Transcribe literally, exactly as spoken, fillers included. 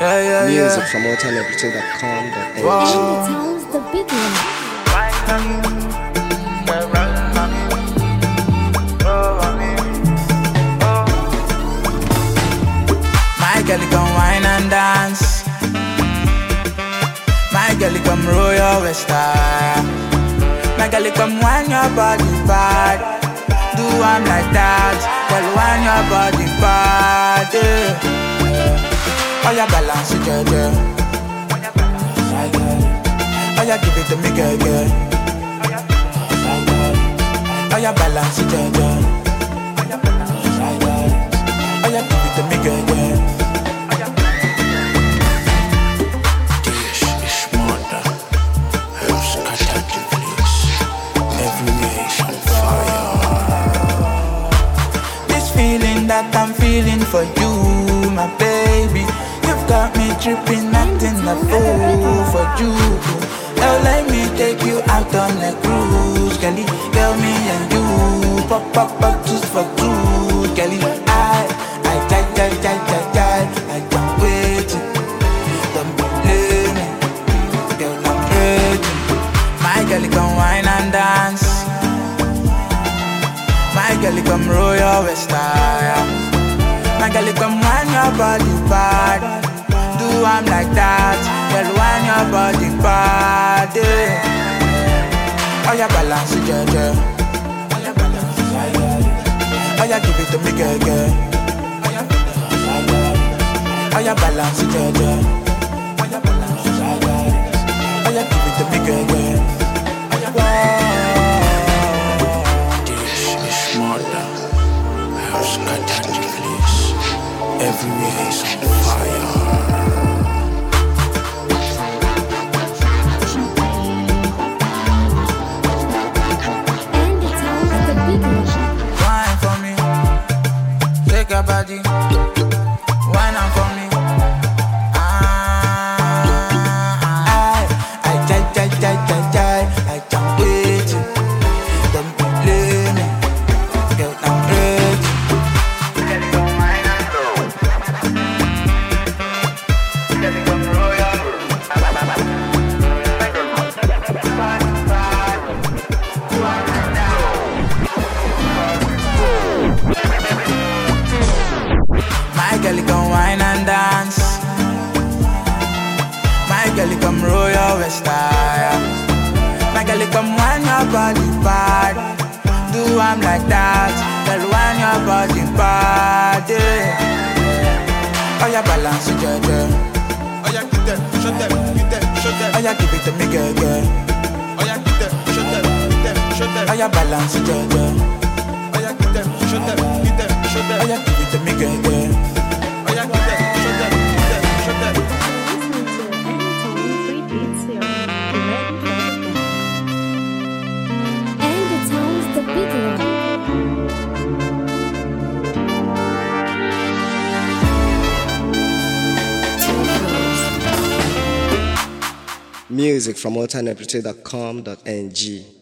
Yeah, yeah, Music yeah. from alternative dot com dot n g. Wow. And the town's the big one. My girl, come wine and dance. My girl, come roll your waist style. My girl, come wine your body bad. Do I'm like that. Girl, wine your body bad. Yeah. Oh, yeah, balance it, yeah, yeah. Oh, yeah, give it to me, girl, girl. Oh, yeah, balance it, yeah, yeah. Oh, yeah, give it to me, girl, girl. This is murder. I've scattered the place. Everywhere is on fire. This feeling that I'm feeling for you, my baby. You've got me tripping, acting a fool for you. Now let me take you out on a cruise, Kelly. Girl, me and you, pop, pop, pop, just for two, Kelly. I, I, I, I, I, I, I, I can't wait. Don't believe me, girl, I'm ready. My girl, come wine and dance. My girl, come roll your waist style. My girl, come wine your body bad. Do I'm like that. Girl, wine your body bad. Yeah. Oh, yeah, balance it, yeah, yeah. Oh, yeah, give it to me, girl, girl. Oh, yeah, balance it, yeah, yeah. Oh, yeah, give it to me, girl, girl. This is murder. I have scattered the place. Everywhere is on fire. And the town's the big one. Wine for me, shake your body. Wine on for me. Ah, I, I, I, I, I, I, I can't wait. Don't blame me, girl, I'm ready. My girl, come wine and dance. My girl, come roll your waist style. My girl, come wine your body bad. Do I'm like that. Girl, wine your body bad. Yeah. Oh, yeah, balance it, yeah, yeah. Oh yeah, get them, shut them, get them, shut them. Oh, yeah, give it to me, girl, girl. Oh yeah, get them, shut them, get them, shut them. Oh, yeah, balance it, yeah, yeah. Oh yeah, get them, shut them, get them, shut them. Oh, yeah, give it to me, girl, girl. Oh yeah, get them, shut them, get them, shut them. Listening to Anytone Free Beats here. Ready for everything. And the town's the big one. Music from alternative dot com dot n g.